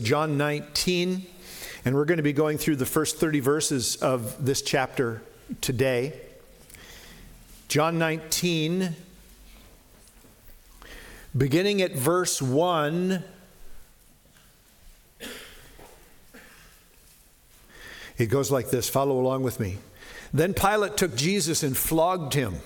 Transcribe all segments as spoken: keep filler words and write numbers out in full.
John nineteen, and we're going to be going through the first thirty verses of this chapter today. John nineteen, beginning at verse one. It goes like this. Follow along with me. Then Pilate took Jesus and flogged him.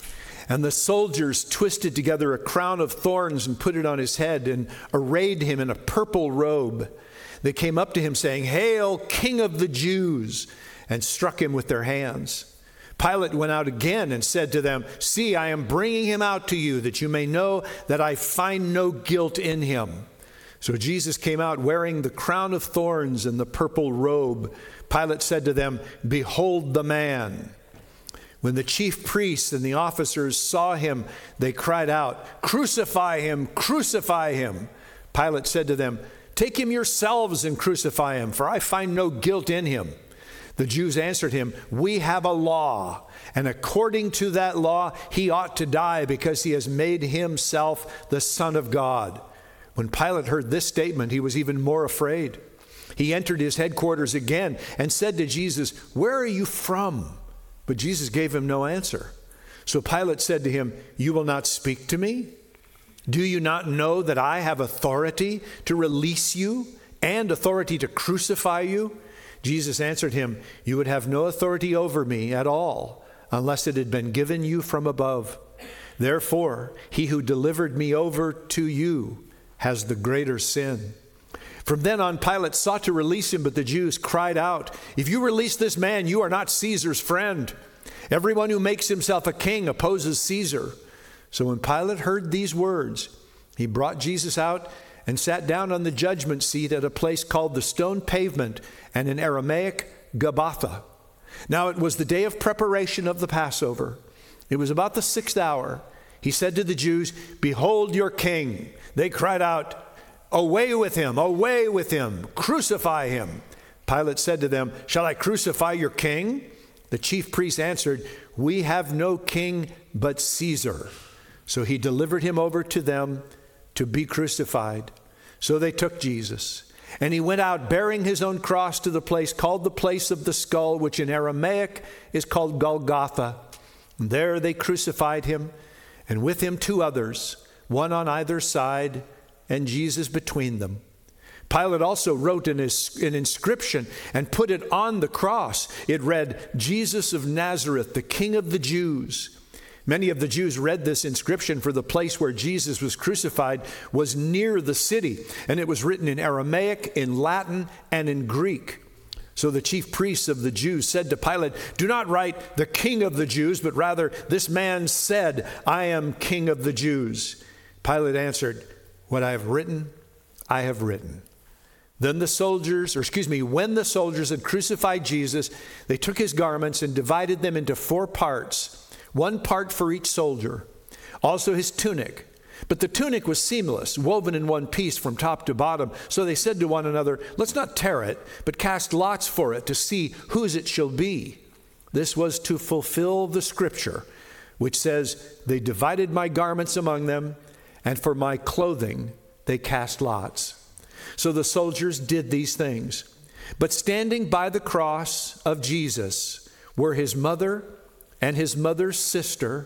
And the soldiers twisted together a crown of thorns and put it on his head and arrayed him in a purple robe. They came up to him saying, "Hail, King of the Jews," and struck him with their hands. Pilate went out again and said to them, "See, I am bringing him out to you, that you may know that I find no guilt in him." So Jesus came out wearing the crown of thorns and the purple robe. Pilate said to them, "Behold the man." When the chief priests and the officers saw him, they cried out, "Crucify him! Crucify him!" Pilate said to them, "Take him yourselves and crucify him, for I find no guilt in him." The Jews answered him, "We have a law, and according to that law he ought to die, because he has made himself the Son of God." When Pilate heard this statement, he was even more afraid. He entered his headquarters again and said to Jesus, "Where are you from?" But Jesus gave him no answer. So Pilate said to him, "You will not speak to me? Do you not know that I have authority to release you and authority to crucify you?" Jesus answered him, "You would have no authority over me at all unless it had been given you from above. Therefore, he who delivered me over to you has the greater sin." From then on, Pilate sought to release him, but the Jews cried out, "If you release this man, you are not Caesar's friend. Everyone who makes himself a king opposes Caesar." So when Pilate heard these words, he brought Jesus out and sat down on the judgment seat at a place called the Stone Pavement, and in Aramaic, Gabbatha. Now it was the day of preparation of the Passover. It was about the sixth hour. He said to the Jews, "Behold your king." They cried out, "Away with him, away with him, crucify him." Pilate said to them, "Shall I crucify your king?" The chief priests answered, "We have no king but Caesar." So he delivered him over to them to be crucified. So they took Jesus, and he went out bearing his own cross to the place called the place of the skull, which in Aramaic is called Golgotha. And there they crucified him, and with him two others, one on either side, and Jesus between them. Pilate also wrote an, an inscription and put it on the cross. It read, "Jesus of Nazareth, the King of the Jews." Many of the Jews read this inscription, for the place where Jesus was crucified was near the city, and it was written in Aramaic, in Latin, and in Greek. So the chief priests of the Jews said to Pilate, "Do not write the King of the Jews, but rather this man said, 'I am King of the Jews.'" Pilate answered, "What I have written, I have written." Then the soldiers, or excuse me, when the soldiers had crucified Jesus, they took his garments and divided them into four parts, one part for each soldier, also his tunic. But the tunic was seamless, woven in one piece from top to bottom. So they said to one another, "Let's not tear it, but cast lots for it to see whose it shall be." This was to fulfill the scripture, which says, "They divided my garments among them, and for my clothing they cast lots." So the soldiers did these things. But standing by the cross of Jesus were his mother and his mother's sister,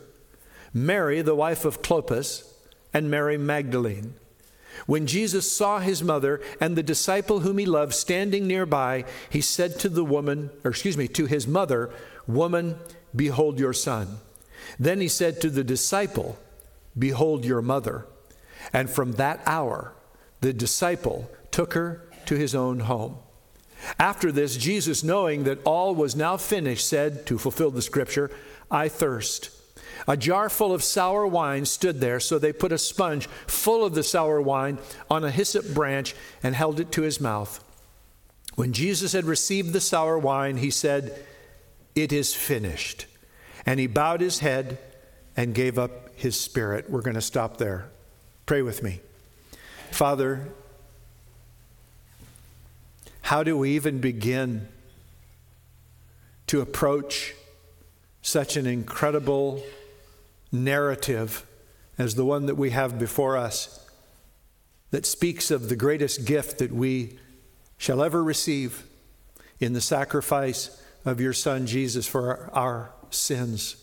Mary, the wife of Clopas, and Mary Magdalene. When Jesus saw his mother and the disciple whom he loved standing nearby, he said to the woman, or excuse me, to his mother, "Woman, behold your son." Then he said to the disciple, "Behold your mother." And from that hour, the disciple took her to his own home. After this, Jesus, knowing that all was now finished, said, to fulfill the scripture, "I thirst." A jar full of sour wine stood there, so they put a sponge full of the sour wine on a hyssop branch and held it to his mouth. When Jesus had received the sour wine, he said, "It is finished." And he bowed his head and gave up his spirit. We're going to stop there. Pray with me. Father, how do we even begin to approach such an incredible narrative as the one that we have before us, that speaks of the greatest gift that we shall ever receive in the sacrifice of your Son, Jesus, for our, our sins.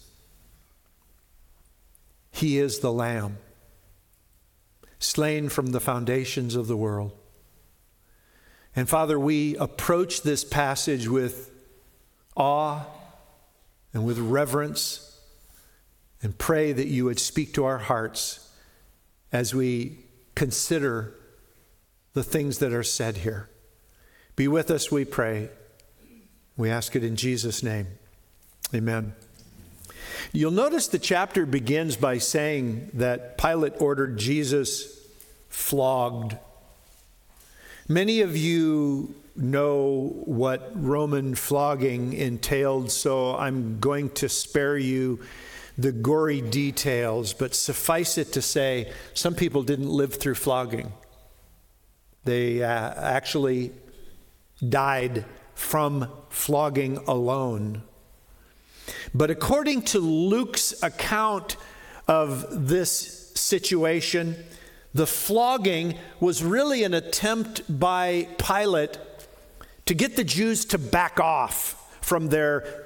He is the Lamb, slain from the foundations of the world. And Father, we approach this passage with awe and with reverence, and pray that you would speak to our hearts as we consider the things that are said here. Be with us, we pray. We ask it in Jesus' name. Amen. You'll notice the chapter begins by saying that Pilate ordered Jesus flogged. Many of you know what Roman flogging entailed, so I'm going to spare you the gory details, but suffice it to say, some people didn't live through flogging. They uh, actually died from flogging alone. But according to Luke's account of this situation, the flogging was really an attempt by Pilate to get the Jews to back off from their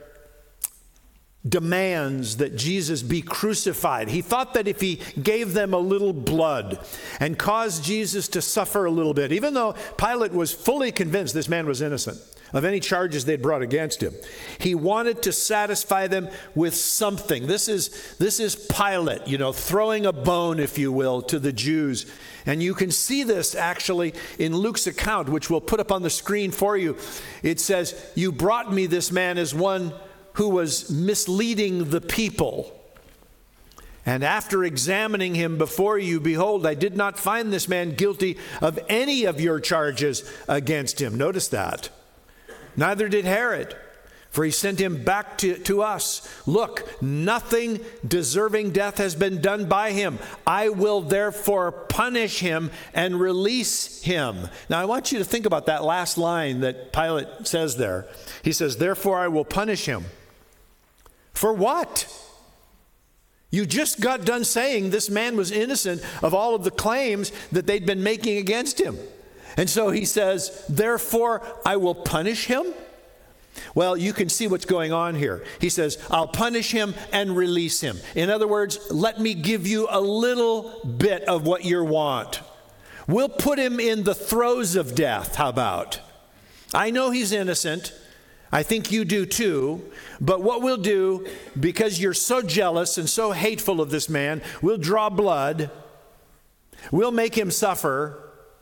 demands that Jesus be crucified. He thought that if he gave them a little blood and caused Jesus to suffer a little bit, even though Pilate was fully convinced this man was innocent of any charges they'd brought against him, he wanted to satisfy them with something. This is, this is Pilate, you know, throwing a bone, if you will, to the Jews. And you can see this actually in Luke's account, which we'll put up on the screen for you. It says, "You brought me this man as one who was misleading the people. And after examining him before you, behold, I did not find this man guilty of any of your charges against him." Notice that. "Neither did Herod, for he sent him back to, to us. Look, nothing deserving death has been done by him. I will therefore punish him and release him." Now I want you to think about that last line that Pilate says there. He says, "Therefore I will punish him." For what? You just got done saying this man was innocent of all of the claims that they'd been making against him. And so he says, "Therefore I will punish him." Well, you can see what's going on here. He says, "I'll punish him and release him." In other words, let me give you a little bit of what you want. We'll put him in the throes of death. How about? I know he's innocent. I think you do too. But what we'll do, because you're so jealous and so hateful of this man, we'll draw blood. We'll make him suffer.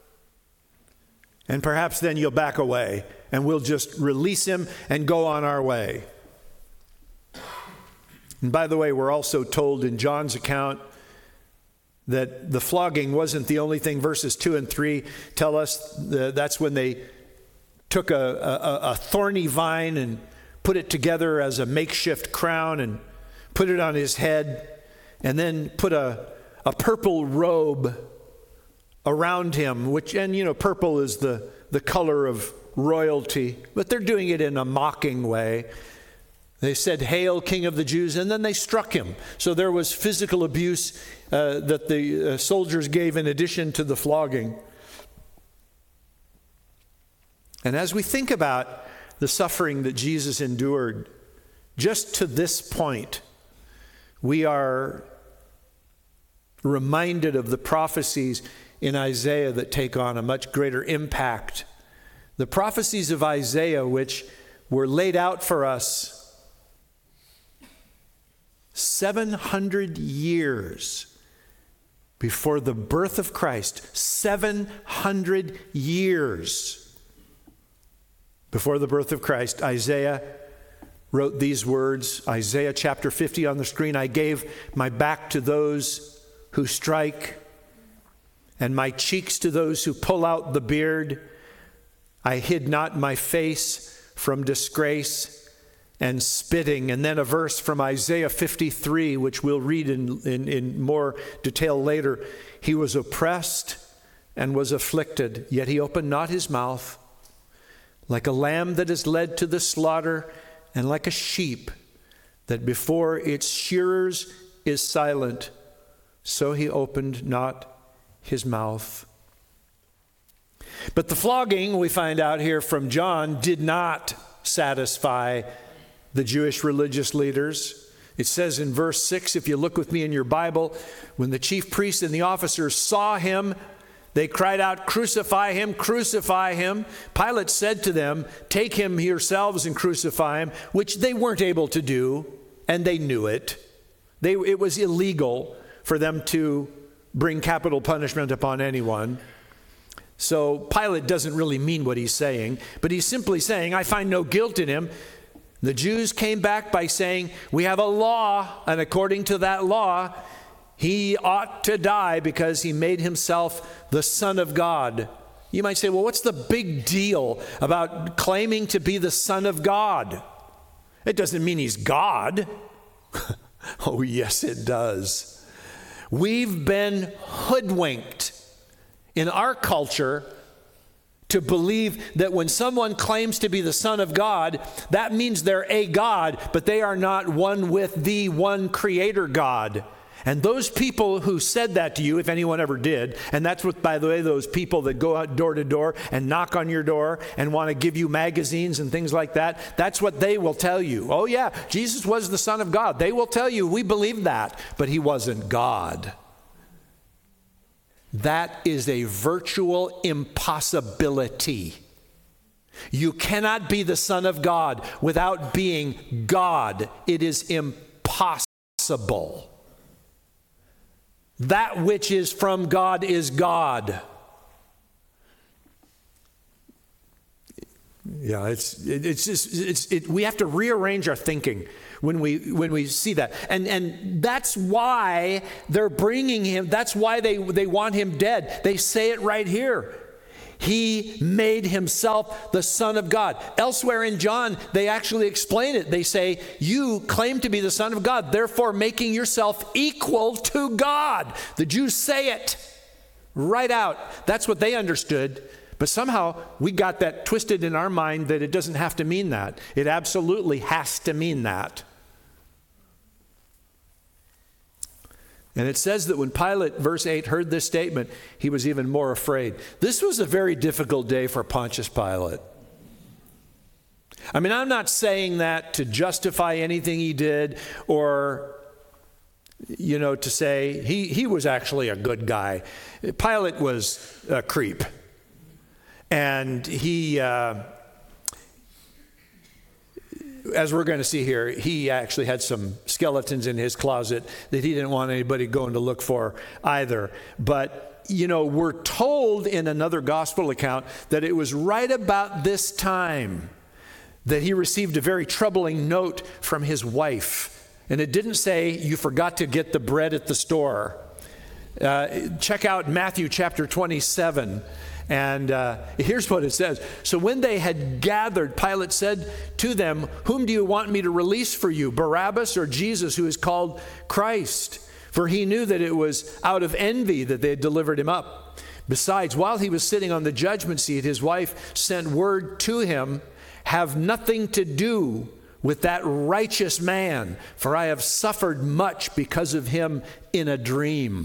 And perhaps then you'll back away and we'll just release him and go on our way. And by the way, we're also told in John's account that the flogging wasn't the only thing. Verses two and three tell us that that's when they took a, a, a thorny vine and put it together as a makeshift crown and put it on his head, and then put a, a purple robe around him, which, and you know, purple is the, the color of royalty, but they're doing it in a mocking way. They said, "Hail, King of the Jews," and then they struck him. So there was physical abuse uh, that the uh, soldiers gave in addition to the flogging. And as we think about the suffering that Jesus endured, just to this point, we are reminded of the prophecies in Isaiah that take on a much greater impact. The prophecies of Isaiah, which were laid out for us seven hundred years before the birth of Christ. seven hundred years before the birth of Christ, Isaiah wrote these words. Isaiah chapter fifty on the screen. "I gave my back to those who strike, and my cheeks to those who pull out the beard. I hid not my face from disgrace and spitting." And then a verse from Isaiah fifty-three, which we'll read in, in, in more detail later. "He was oppressed and was afflicted, yet he opened not his mouth. Like a lamb that is led to the slaughter, and like a sheep that before its shearers is silent, so he opened not his mouth." But the flogging, we find out here from John, did not satisfy the Jewish religious leaders. It says in verse six, if you look with me in your Bible, when the chief priests and the officers saw him, they cried out, "Crucify him, crucify him." Pilate said to them, "Take him yourselves and crucify him," which they weren't able to do, and they knew it. They, it was illegal for them to bring capital punishment upon anyone. So Pilate doesn't really mean what he's saying, but he's simply saying, I find no guilt in him. The Jews came back by saying, we have a law, and according to that law, he ought to die because he made himself the Son of God. You might say, well, what's the big deal about claiming to be the Son of God? It doesn't mean he's God. Oh, yes, it does. We've been hoodwinked in our culture to believe that when someone claims to be the Son of God, that means they're a God, but they are not one with the one Creator God. And those people who said that to you, if anyone ever did, and that's what, by the way, those people that go out door to door and knock on your door and want to give you magazines and things like that, that's what they will tell you. Oh yeah, Jesus was the Son of God. They will tell you, we believe that, but he wasn't God. That is a virtual impossibility. You cannot be the Son of God without being God. It is impossible. That which is from God is God. Yeah, it's it's just it's it, we have to rearrange our thinking when we when we see that, and and that's why they're bringing him. That's why they they want him dead. They say it right here. He made himself the Son of God. Elsewhere in John, they actually explain it. They say, you claim to be the Son of God, therefore making yourself equal to God. The Jews say it right out. That's what they understood. But somehow we got that twisted in our mind that it doesn't have to mean that. It absolutely has to mean that. And it says that when Pilate, verse eight, heard this statement, he was even more afraid. This was a very difficult day for Pontius Pilate. I mean, I'm not saying that to justify anything he did or, you know, to say he, he was actually a good guy. Pilate was a creep. And he... Uh, as we're going to see here, he actually had some skeletons in his closet that he didn't want anybody going to look for either. But, you know, we're told in another gospel account that it was right about this time that he received a very troubling note from his wife. And it didn't say, you forgot to get the bread at the store. Uh, check out Matthew chapter twenty-seven. And uh, here's what it says. So when they had gathered, Pilate said to them, whom do you want me to release for you, Barabbas or Jesus, who is called Christ? For he knew that it was out of envy that they had delivered him up. Besides, while he was sitting on the judgment seat, his wife sent word to him, have nothing to do with that righteous man, for I have suffered much because of him in a dream.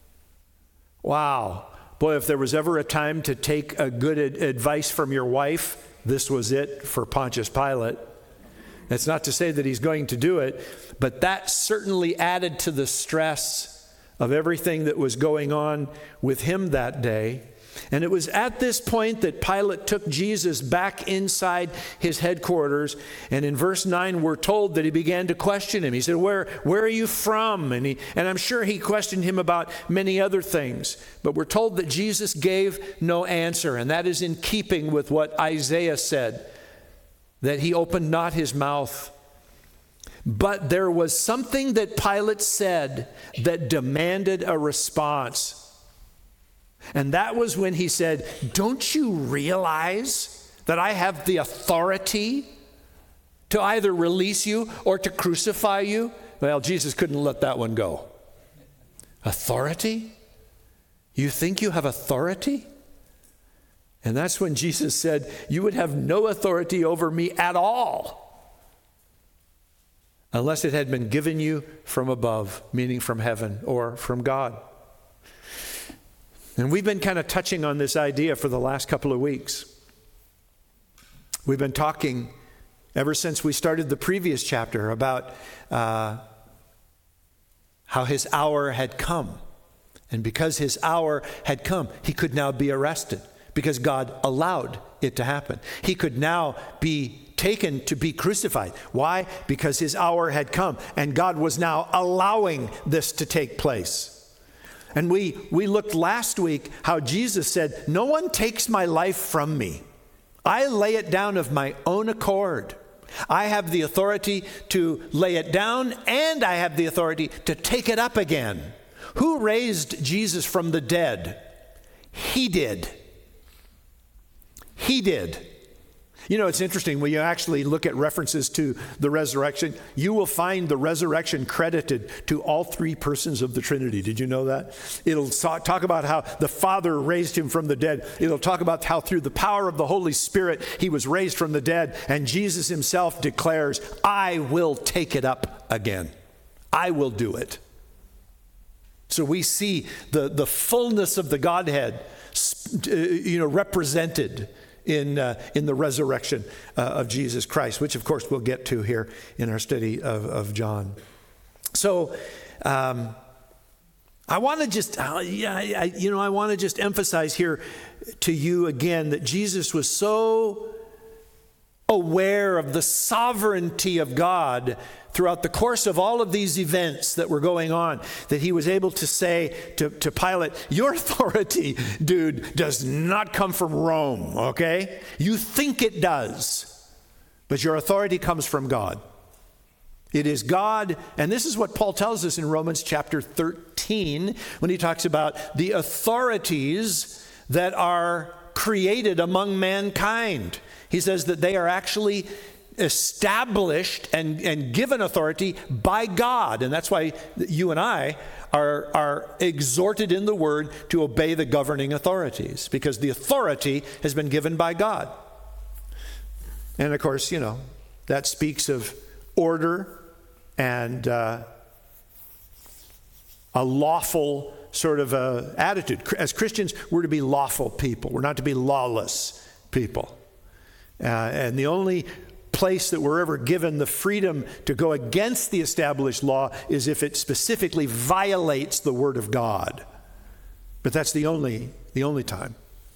Wow. Boy, if there was ever a time to take a good ad- advice from your wife, this was it for Pontius Pilate. It's not to say that he's going to do it, but that certainly added to the stress of everything that was going on with him that day. And it was at this point that Pilate took Jesus back inside his headquarters. And in verse nine, we're told that he began to question him. He said, where, where are you from? And, he, and I'm sure he questioned him about many other things. But we're told that Jesus gave no answer. And that is in keeping with what Isaiah said, that he opened not his mouth. But there was something that Pilate said that demanded a response. And that was when he said, don't you realize that I have the authority to either release you or to crucify you? Well, Jesus couldn't let that one go. Authority? You think you have authority? And that's when Jesus said, you would have no authority over me at all unless it had been given you from above, meaning from heaven or from God. And we've been kind of touching on this idea for the last couple of weeks. We've been talking ever since we started the previous chapter about uh, how his hour had come. And because his hour had come, he could now be arrested because God allowed it to happen. He could now be taken to be crucified. Why? Because his hour had come and God was now allowing this to take place. And we, we looked last week how Jesus said, "No one takes my life from me. I lay it down of my own accord. I have the authority to lay it down and I have the authority to take it up again." Who raised Jesus from the dead? He did. He did. You know, it's interesting when you actually look at references to the resurrection, you will find the resurrection credited to all three persons of the Trinity. Did you know that? It'll talk about how the Father raised him from the dead. It'll talk about how through the power of the Holy Spirit, he was raised from the dead. And Jesus himself declares, "I will take it up again. I will do it." So we see the, the fullness of the Godhead, you know, represented in uh, in the resurrection uh, of Jesus Christ, which of course we'll get to here in our study of, of John. So um, I want to just, uh, yeah, I, you know, I want to just emphasize here to you again that Jesus was so aware of the sovereignty of God throughout the course of all of these events that were going on, that he was able to say to, to Pilate, "Your authority, dude, does not come from Rome, okay? You think it does, but your authority comes from God. It is God," and this is what Paul tells us in Romans chapter thirteen, when he talks about the authorities that are created among mankind. He says that they are actually established and, and given authority by God. And that's why you and I are, are exhorted in the word to obey the governing authorities, because the authority has been given by God. And of course, you know, that speaks of order and uh, a lawful sort of a attitude. As Christians, we're to be lawful people. We're not to be lawless people. Uh, and the only place that we're ever given the freedom to go against the established law is if it specifically violates the word of God. But that's the only, the only time.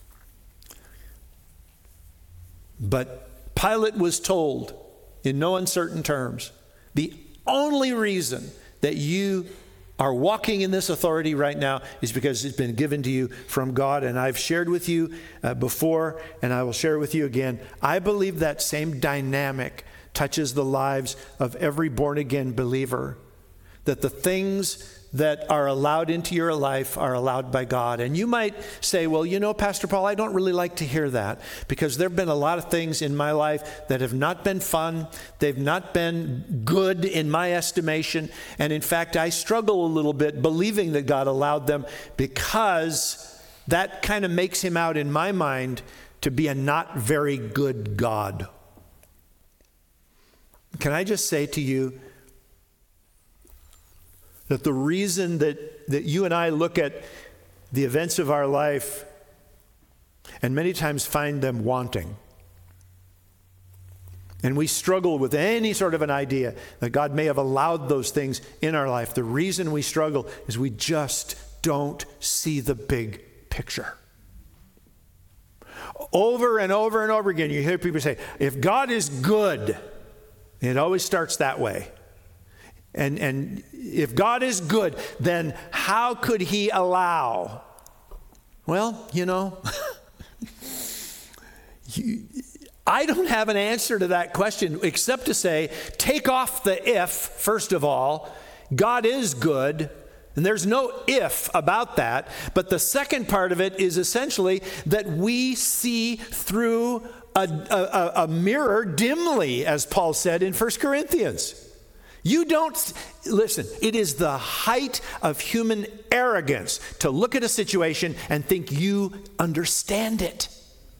But Pilate was told in no uncertain terms, the only reason that you are walking in this authority right now is because it's been given to you from God. And I've shared with you uh, before, and I will share with you again. I believe that same dynamic touches the lives of every born-again believer, that the things that are allowed into your life are allowed by God. And you might say, "Well, you know, Pastor Paul, I don't really like to hear that, because there have been a lot of things in my life that have not been fun. They've not been good in my estimation. And in fact, I struggle a little bit believing that God allowed them, because that kind of makes him out in my mind to be a not very good God." Can I just say to you, that the reason that, that you and I look at the events of our life and many times find them wanting, and we struggle with any sort of an idea that God may have allowed those things in our life, the reason we struggle is we just don't see the big picture. Over and over and over again, you hear people say, if God is good, it always starts that way. And and if God is good, then how could he allow? Well, you know, you, I don't have an answer to that question except to say, take off the if, first of all. God is good, and there's no if about that. But the second part of it is essentially that we see through a, a, a mirror dimly, as Paul said in First Corinthians. You don't, listen, it is the height of human arrogance to look at a situation and think you understand it.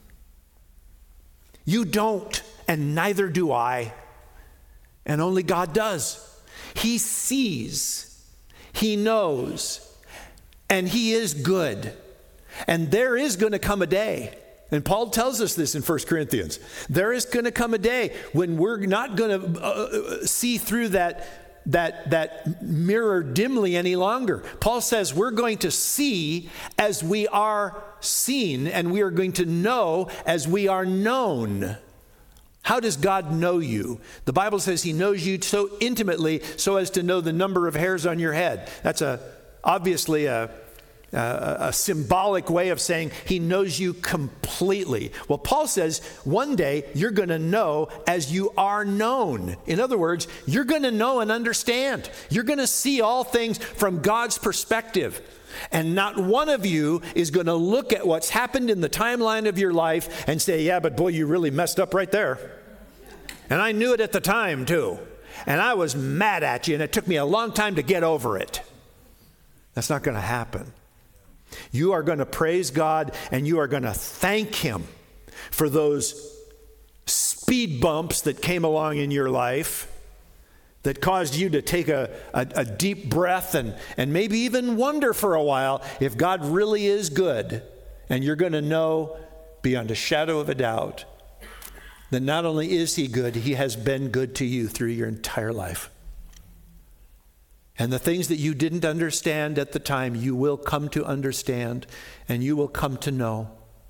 You don't, and neither do I. And only God does. He sees, he knows, and he is good. And there is going to come a day, and Paul tells us this in First Corinthians, there is going to come a day when we're not going to uh, see through that, that, that mirror dimly any longer. Paul says we're going to see as we are seen, and we are going to know as we are known. How does God know you? The Bible says he knows you so intimately so as to know the number of hairs on your head. That's a obviously a Uh, a symbolic way of saying he knows you completely. Well, Paul says one day you're going to know as you are known. In other words, you're going to know and understand. You're going to see all things from God's perspective. And not one of you is going to look at what's happened in the timeline of your life and say, yeah, but boy, you really messed up right there. And I knew it at the time too. And I was mad at you and it took me a long time to get over it. That's not going to happen. You are going to praise God and you are going to thank him for those speed bumps that came along in your life that caused you to take a, a, a deep breath and, and maybe even wonder for a while if God really is good. And you're going to know beyond a shadow of a doubt that not only is he good, he has been good to you through your entire life. And the things that you didn't understand at the time, you will come to understand and you will come to know.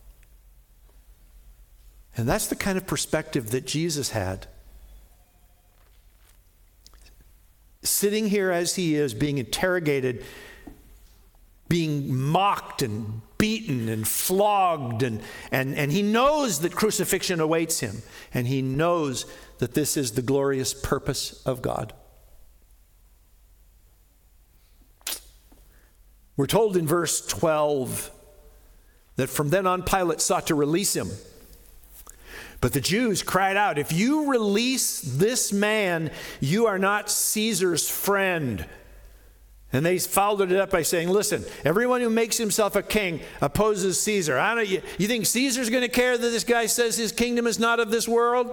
And that's the kind of perspective that Jesus had. Sitting here as he is, being interrogated, being mocked and beaten and flogged, and, and, and he knows that crucifixion awaits him. And he knows that this is the glorious purpose of God. We're told in verse twelve that from then on Pilate sought to release him. But the Jews cried out, if you release this man, you are not Caesar's friend. And they followed it up by saying, listen, everyone who makes himself a king opposes Caesar. I don't, you, you think Caesar's going to care that this guy says his kingdom is not of this world?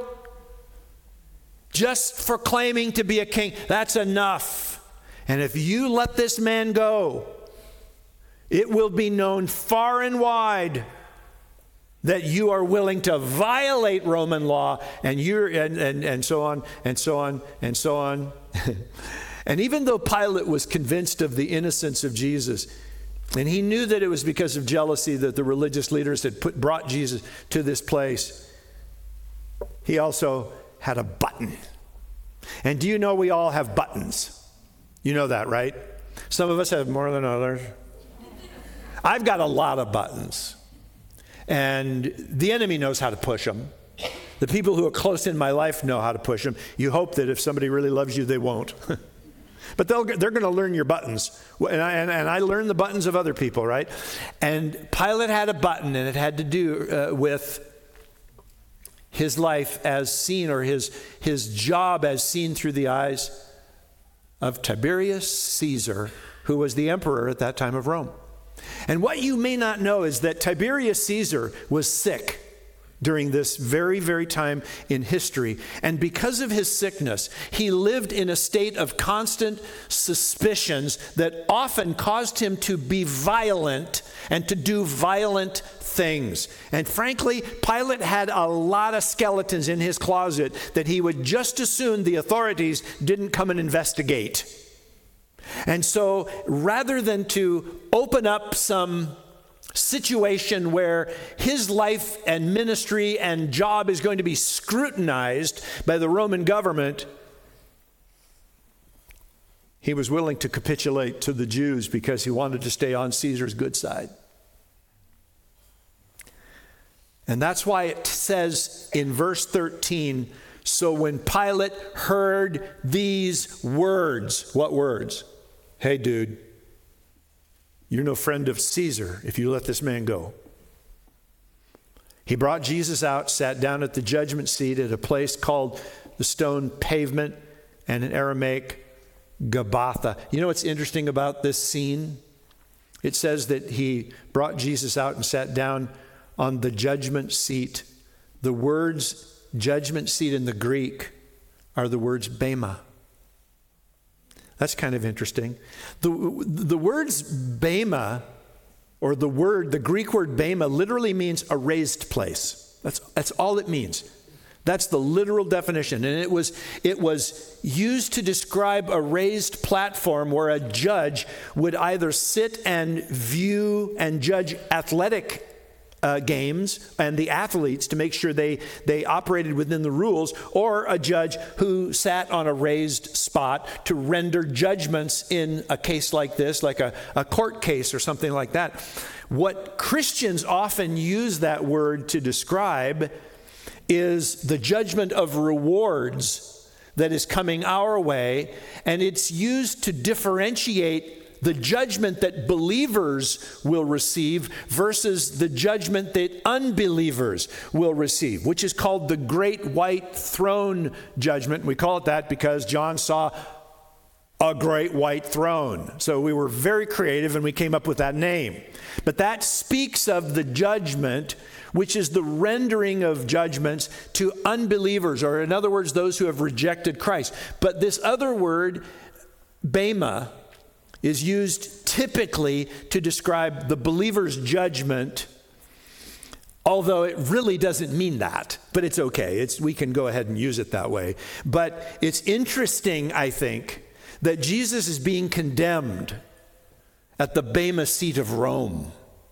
Just for claiming to be a king, that's enough. And if you let this man go, it will be known far and wide that you are willing to violate Roman law, and you're and, and, and so on and so on and so on. And even though Pilate was convinced of the innocence of Jesus, and he knew that it was because of jealousy that the religious leaders had put, brought Jesus to this place, he also had a button. And do you know we all have buttons? You know that, right? Some of us have more than others. I've got a lot of buttons, and the enemy knows how to push them. The people who are close in my life know how to push them. You hope that if somebody really loves you, they won't. But they'll, they're going to learn your buttons. And I, and, and I learned the buttons of other people, right? And Pilate had a button, and it had to do uh, with his life as seen, or his, his job as seen through the eyes of Tiberius Caesar, who was the emperor at that time of Rome. And what you may not know is that Tiberius Caesar was sick during this very, very time in history. And because of his sickness, he lived in a state of constant suspicions that often caused him to be violent and to do violent things. And frankly, Pilate had a lot of skeletons in his closet that he would just as soon the authorities didn't come and investigate. And so rather than to open up some situation where his life and ministry and job is going to be scrutinized by the Roman government, he was willing to capitulate to the Jews because he wanted to stay on Caesar's good side. And that's why it says in verse thirteen, so when Pilate heard these words, what words? Hey, dude, you're no friend of Caesar if you let this man go. He brought Jesus out, sat down at the judgment seat at a place called the Stone Pavement, and in Aramaic, Gabbatha. You know what's interesting about this scene? It says that he brought Jesus out and sat down on the judgment seat. The words judgment seat in the Greek are the words bema. That's kind of interesting. The, the words bema or the word, the Greek word bema, literally means a raised place. That's, that's all it means. That's the literal definition. And it was, it was used to describe a raised platform where a judge would either sit and view and judge athletic uh, games and the athletes to make sure they, they operated within the rules, or a judge who sat on a raised spot to render judgments in a case like this, like a, a court case or something like that. What Christians often use that word to describe is the judgment of rewards that is coming our way, and it's used to differentiate the judgment that believers will receive versus the judgment that unbelievers will receive, which is called the Great White Throne Judgment. We call it that because John saw a great white throne. So we were very creative and we came up with that name. But that speaks of the judgment, which is the rendering of judgments to unbelievers, or in other words, those who have rejected Christ. But this other word, bema, is used typically to describe the believer's judgment, although it really doesn't mean that. But it's okay. It's, we can go ahead and use it that way. But it's interesting, I think, that Jesus is being condemned at the bema seat of Rome.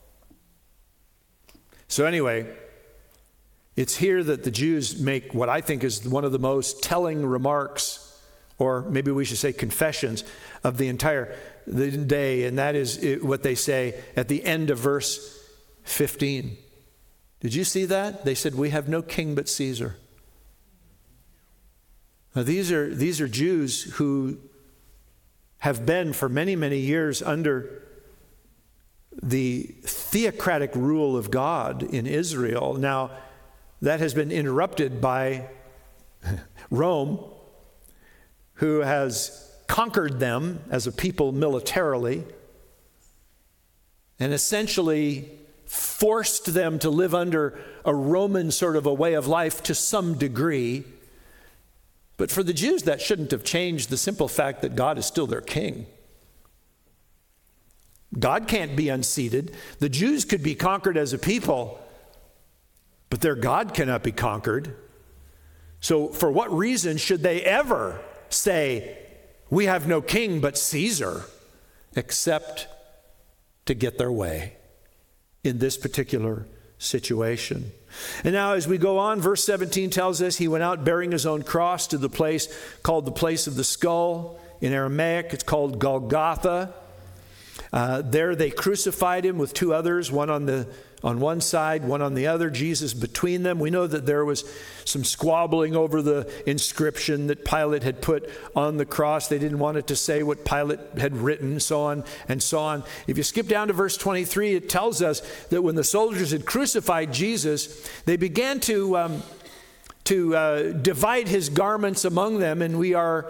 So anyway, it's here that the Jews make what I think is one of the most telling remarks, or maybe we should say confessions, of the entire the day, and that is what they say at the end of verse fifteen. Did you see that? They said, "We have no king but Caesar." Now these are these are Jews who have been for many, many years under the theocratic rule of God in Israel. Now, that has been interrupted by Rome, who has conquered them as a people militarily and essentially forced them to live under a Roman sort of a way of life to some degree. But for the Jews, that shouldn't have changed the simple fact that God is still their king. God can't be unseated. The Jews could be conquered as a people, but their God cannot be conquered. So for what reason should they ever say, "We have no king but Caesar," except to get their way in this particular situation? And now as we go on, verse seventeen tells us he went out bearing his own cross to the place called the place of the skull. In Aramaic, it's called Golgotha. Uh, there they crucified him with two others, one on the on one side, one on the other, Jesus between them. We know that there was some squabbling over the inscription that Pilate had put on the cross. They didn't want it to say what Pilate had written, so on and so on. If you skip down to verse twenty-three, it tells us that when the soldiers had crucified Jesus, they began to, um, to uh, divide his garments among them, and we are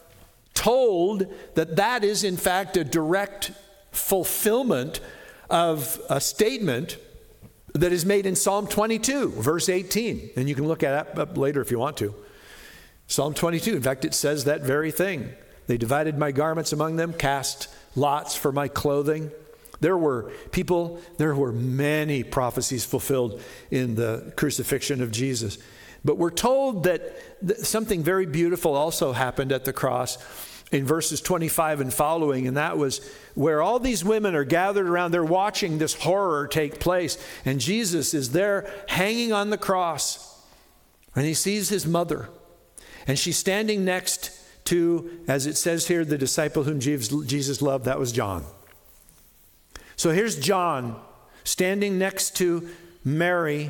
told that that is in fact a direct fulfillment of a statement that is made in Psalm twenty-two, verse eighteen. And you can look at it up later if you want to. Psalm twenty-two, in fact, it says that very thing. They divided my garments among them, cast lots for my clothing. There were people, there were many prophecies fulfilled in the crucifixion of Jesus. But we're told that th- something very beautiful also happened at the cross in verses twenty-five and following, and that was where all these women are gathered around. They're watching this horror take place, and Jesus is there hanging on the cross, and he sees his mother, and she's standing next to, as it says here, the disciple whom Jesus loved. That was John. So here's John standing next to Mary,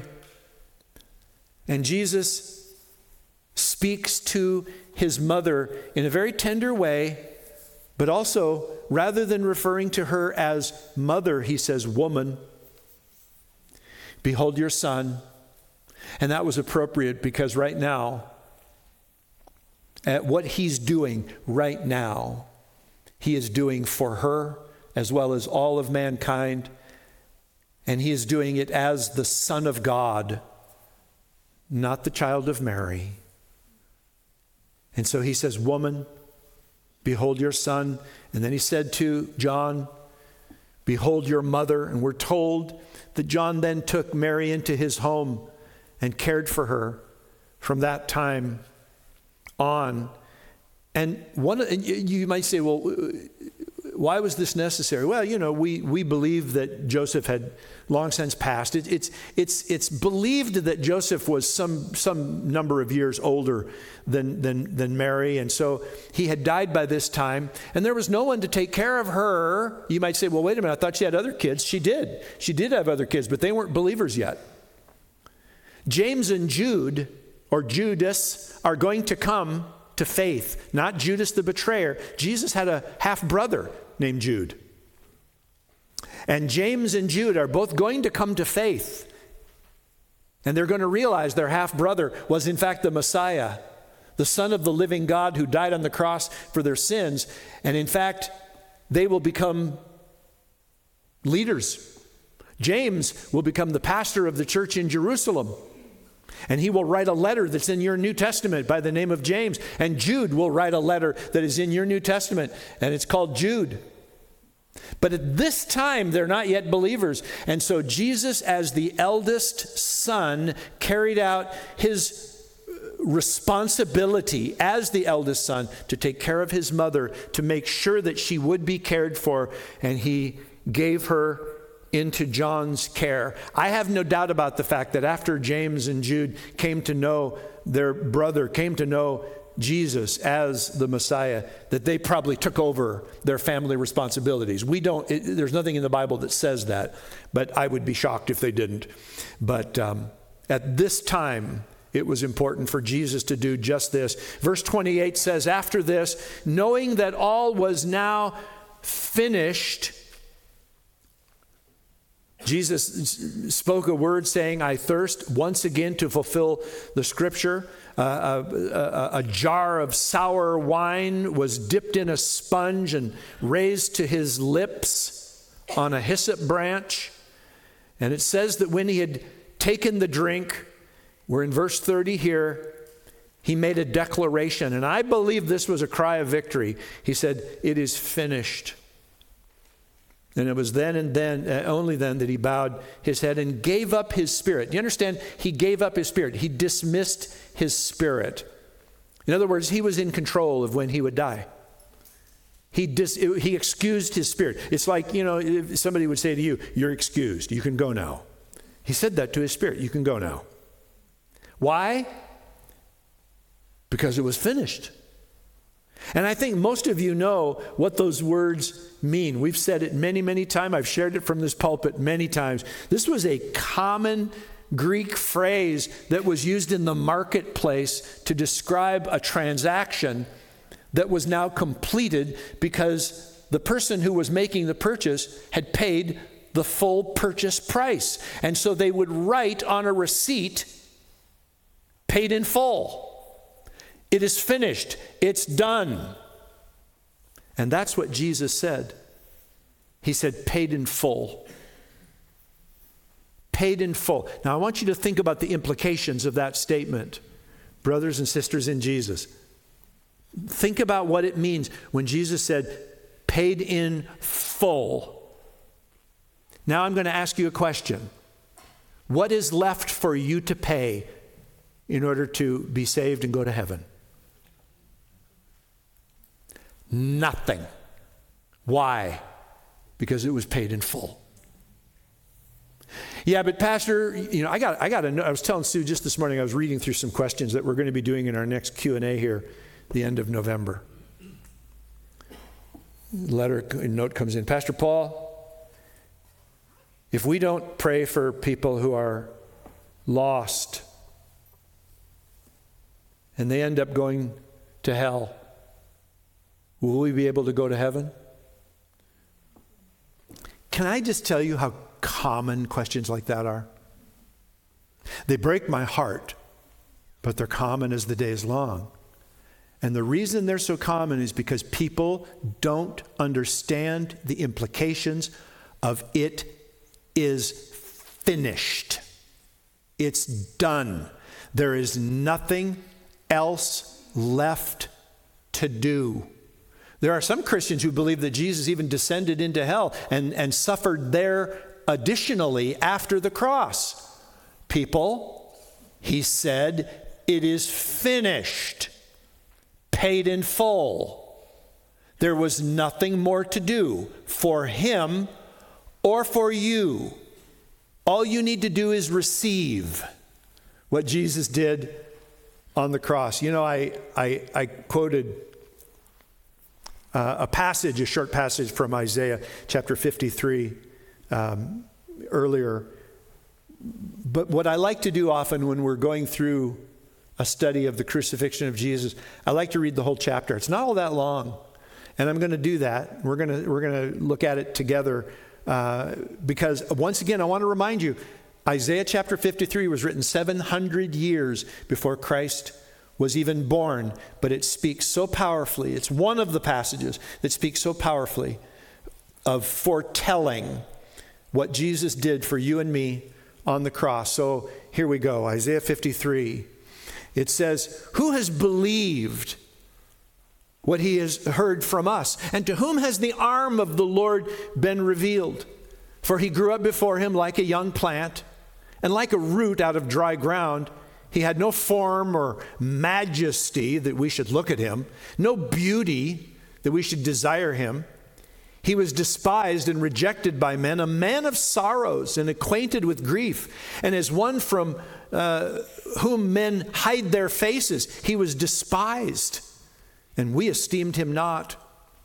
and Jesus speaks to his mother in a very tender way, but also, rather than referring to her as mother, he says, "Woman, behold your son." And that was appropriate because right now, at what he's doing right now, he is doing for her as well as all of mankind, and he is doing it as the Son of God, not the child of Mary. And so he says, "Woman, behold your son." And then he said to John, Behold your mother. And we're told that John then took Mary into his home and cared for her from that time on. And one, and you might say, well, why was this necessary? Well, you know, we, we believe that Joseph had long since passed. It, it's, it's, it's believed that Joseph was some, some number of years older than, than, than Mary. And so he had died by this time. And there was no one to take care of her. You might say, well, wait a minute, I thought she had other kids. She did. She did have other kids, but they weren't believers yet. James and Jude, or Judas, are going to come to faith, not Judas the betrayer. Jesus had a half-brother named Jude. And James and Jude are both going to come to faith. And they're going to realize their half-brother was in fact the Messiah, the Son of the living God who died on the cross for their sins. And in fact, they will become leaders. James will become the pastor of the church in Jerusalem. And he will write a letter that's in your New Testament by the name of James. And Jude will write a letter that is in your New Testament, and it's called Jude. But at this time, they're not yet believers. And so Jesus, as the eldest son, carried out his responsibility as the eldest son to take care of his mother, to make sure that she would be cared for, and he gave her into John's care. I have no doubt about the fact that after James and Jude came to know their brother, came to know Jesus as the Messiah, that they probably took over their family responsibilities. We don't, it, there's nothing in the Bible that says that, but I would be shocked if they didn't. But um, at this time, it was important for Jesus to do just this. Verse twenty-eight says, after this, knowing that all was now finished, Jesus spoke a word saying, I thirst, once again to fulfill the scripture. Uh, a, a, a jar of sour wine was dipped in a sponge and raised to his lips on a hyssop branch. And it says that when he had taken the drink, we're in verse thirty here, he made a declaration. And I believe this was a cry of victory. He said, it is finished. And it was then and then, uh, only then, that he bowed his head and gave up his spirit. You understand? He gave up his spirit. He dismissed his spirit. In other words, he was in control of when he would die. He dis, he excused his spirit. It's like, you know, if somebody would say to you, you're excused. You can go now. He said that to his spirit. You can go now. Why? Because it was finished. And I think most of you know what those words mean. We've said it many, many times. I've shared it from this pulpit many times. This was a common Greek phrase that was used in the marketplace to describe a transaction that was now completed because the person who was making the purchase had paid the full purchase price. And so they would write on a receipt, paid in full. It is finished. It's done. And that's what Jesus said. He said, paid in full. Paid in full. Now, I want you to think about the implications of that statement, brothers and sisters in Jesus. Think about what it means when Jesus said, paid in full. Now, I'm going to ask you a question. What is left for you to pay in order to be saved and go to heaven? Nothing. Why? Because it was paid in full. Yeah, but Pastor, you know, I got, I got to know. I was telling Sue just this morning. I was reading through some questions that we're going to be doing in our next Q and A here, the end of November. Letter note comes in. Pastor Paul, if we don't pray for people who are lost and they end up going to hell, will we be able to go to heaven? Can I just tell you how common questions like that are? They break my heart, but they're common as the day is long. And the reason they're so common is because people don't understand the implications of it is finished. It's done. There is nothing else left to do. There are some Christians who believe that Jesus even descended into hell and, and suffered there additionally after the cross. People, he said, it is finished, paid in full. There was nothing more to do for him or for you. All you need to do is receive what Jesus did on the cross. You know, I, I, I quoted uh, a passage, a short passage from Isaiah chapter fifty-three um, earlier. But what I like to do often when we're going through a study of the crucifixion of Jesus, I like to read the whole chapter. It's not all that long. And I'm going to do that. We're going to, we're going to look at it together uh, because, once again, I want to remind you, Isaiah chapter fifty-three was written seven hundred years before Christ was even born, but it speaks so powerfully. It's one of the passages that speaks so powerfully of foretelling what Jesus did for you and me on the cross. So here we go, Isaiah fifty-three. It says, "Who has believed what he has heard from us? And to whom has the arm of the Lord been revealed? For he grew up before him like a young plant, and like a root out of dry ground. He had no form or majesty that we should look at him, no beauty that we should desire him. He was despised and rejected by men, a man of sorrows and acquainted with grief. And as one from uh, whom men hide their faces, he was despised, and we esteemed him not.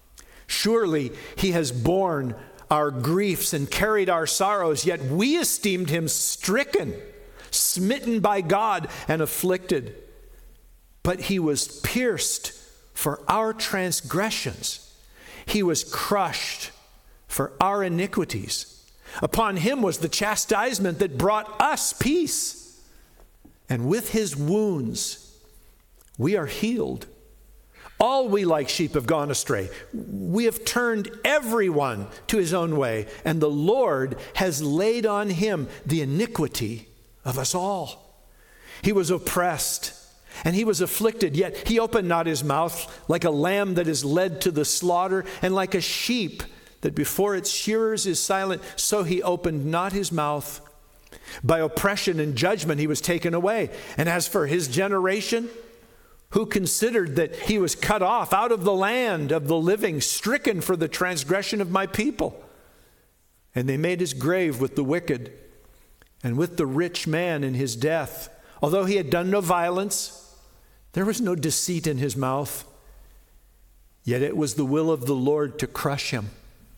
Surely he has borne our griefs and carried our sorrows, yet we esteemed him stricken, smitten by God, and afflicted. But he was pierced for our transgressions. He was crushed for our iniquities. Upon him was the chastisement that brought us peace. And with his wounds we are healed. All we like sheep have gone astray. We have turned everyone to his own way, and the Lord has laid on him the iniquity of us all. He was oppressed and he was afflicted, yet he opened not his mouth. Like a lamb that is led to the slaughter, and like a sheep that before its shearers is silent, so he opened not his mouth. By oppression and judgment he was taken away. And as for his generation, who considered that he was cut off out of the land of the living, stricken for the transgression of my people. And they made his grave with the wicked and with the rich man in his death. Although he had done no violence, there was no deceit in his mouth. Yet it was the will of the Lord to crush him.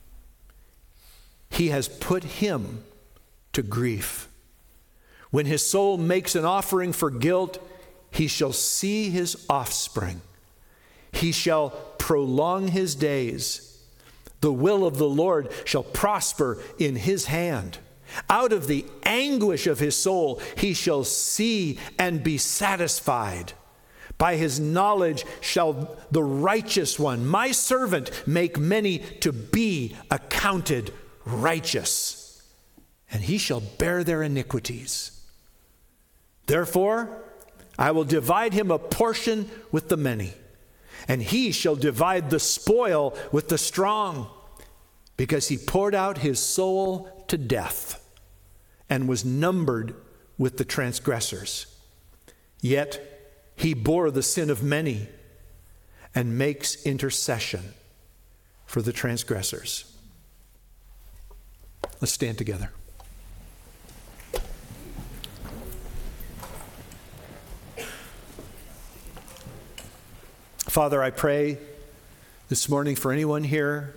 He has put him to grief. When his soul makes an offering for guilt, he shall see his offspring. He shall prolong his days. The will of the Lord shall prosper in his hand. Out of the anguish of his soul he shall see and be satisfied. By his knowledge shall the righteous one, my servant, make many to be accounted righteous, and he shall bear their iniquities. Therefore, I will divide him a portion with the many, and he shall divide the spoil with the strong, because he poured out his soul to death and was numbered with the transgressors. Yet he bore the sin of many and makes intercession for the transgressors. Let's stand together. Father, I pray this morning for anyone here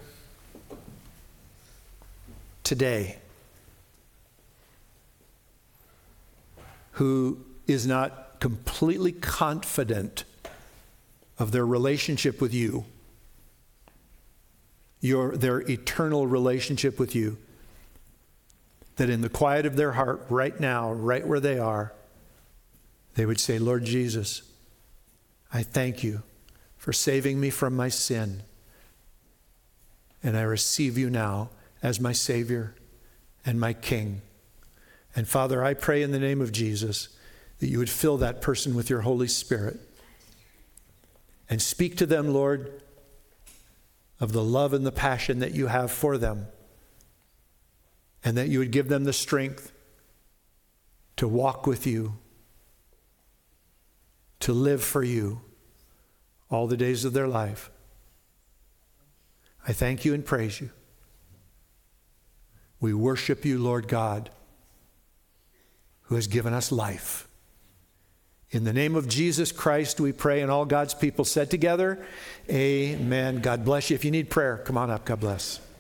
today who is not completely confident of their relationship with you, your, their eternal relationship with you, that in the quiet of their heart right now, right where they are, they would say, Lord Jesus, I thank you for saving me from my sin, and I receive you now as my Savior and my King. And Father, I pray in the name of Jesus that you would fill that person with your Holy Spirit and speak to them, Lord, of the love and the passion that you have for them, and that you would give them the strength to walk with you, to live for you all the days of their life. I thank you and praise you. We worship you, Lord God, who has given us life. In the name of Jesus Christ, we pray, and all God's people said together, amen. God bless you. If you need prayer, come on up. God bless.